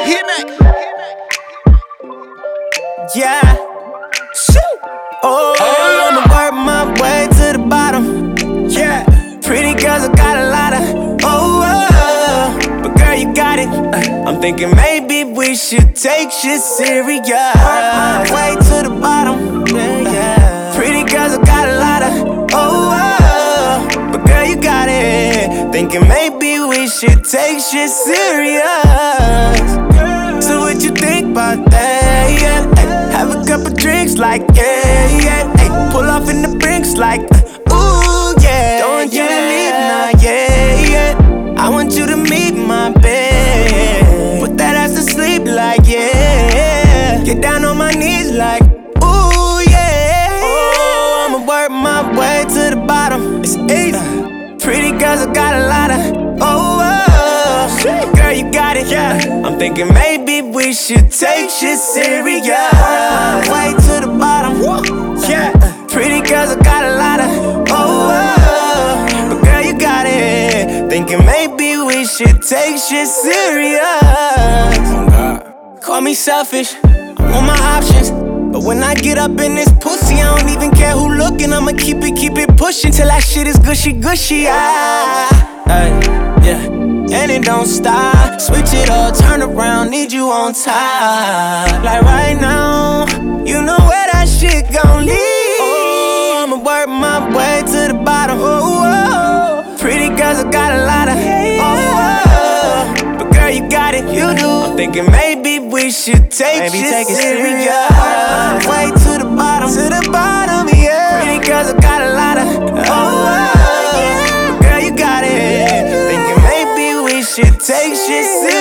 Yeah. Oh, I'ma work my way to the bottom. Yeah. Pretty girls, I got a lot of. But girl, you got it. I'm thinking maybe we should take shit serious. Work my way to the bottom. Yeah. Pretty girls, I got a lot of. But girl, you got it. Thinking maybe we should take shit serious. So what you think about that? Yeah. Ay, have a couple drinks like yeah. Ay, pull off in the brinks like ooh yeah. Don't want you to leave now, yeah. I want you to meet my bed. Put that ass to sleep like yeah. Get down on my knees like ooh yeah. Oh, I'ma work my way to the bottom. It's easy. Pretty girls, I got a lot of. Girl, you got it. Yeah. I'm thinking maybe we should take shit serious. Way to the bottom. Yeah. Pretty girls, I got a lot of. But girl, you got it. Thinking maybe we should take shit serious. Call me selfish. I want my options. But when I get up in this pussy, I don't even care who looking. I'ma keep it pushing till that shit is gushy. Yeah. And it don't stop. Switch it up, turn around, need you on top. Like right now, you know where that shit gon' lead. Oh, I'ma work my way to the bottom. Pretty girls, I got a lot of. But girl, you got it, you do. I'm thinking maybe we should take shit serious. Way to the bottom, yeah. Pretty girls, I got a lot of. But girl, you got it. Thinking maybe we should take shit serious.